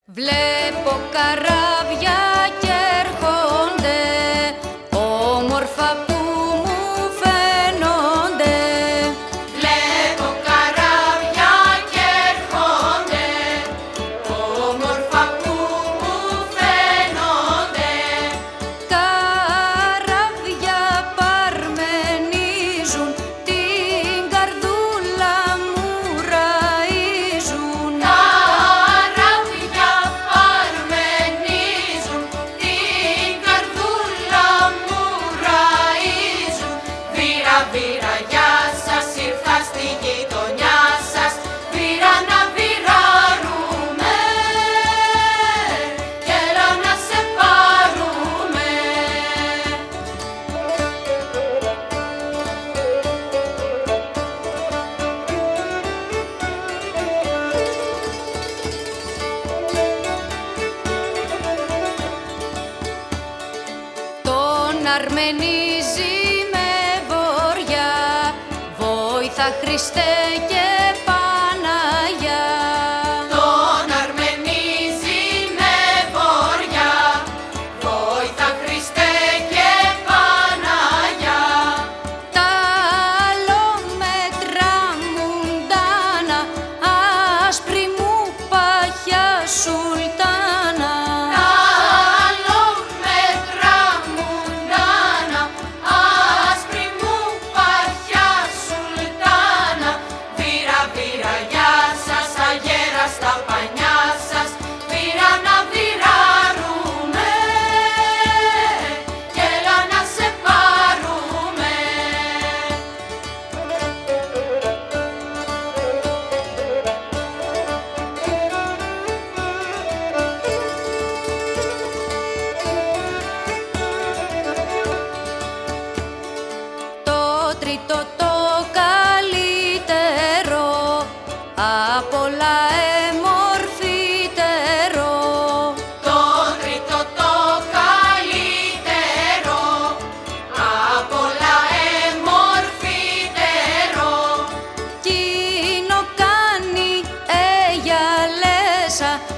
Βλέπω καράβια κι έρχονται, όμορφα που μου φαίνονται. Βλέπω καράβια κι έρχονται, όμορφα που μου φαίνονται. Καράβια παρμενίζουν, την καρδούλα μου ραΐζουν. Καράβια παρμενίζουν, την καρδούλα μου ραΐζουν. Βήρα, βήρα, γεια σας, ήρθα στη γειτονιά σας. Βήρα να βηράρουμε, κι έλα να σε πάρουμε. Τον αρμενίζει με βοριά, βόηθα Χριστέ και Παναγιά. Τον αρμενίζει με βοριά, βόηθα Χριστέ και Παναγιά. Τα αλόμετρα μουντάνα, άσπρη μου παχιά σουλτάνα. Τα αλόμετρα μουντάνα, άσπρη μου παχιά σουλτάνα. Βήρα, βήρα, γεια σας, αγέρα στα πανιά σας. Βήρα να βηράρουμε, κι έλα να σε πάρουμε. Το τρίτο το καλύτερο, απ' όλα εμορφύτερο. Το τρίτο το καλύτερο, απ' όλα εμορφύτερο. Κι είναι κάνει γυαλέσα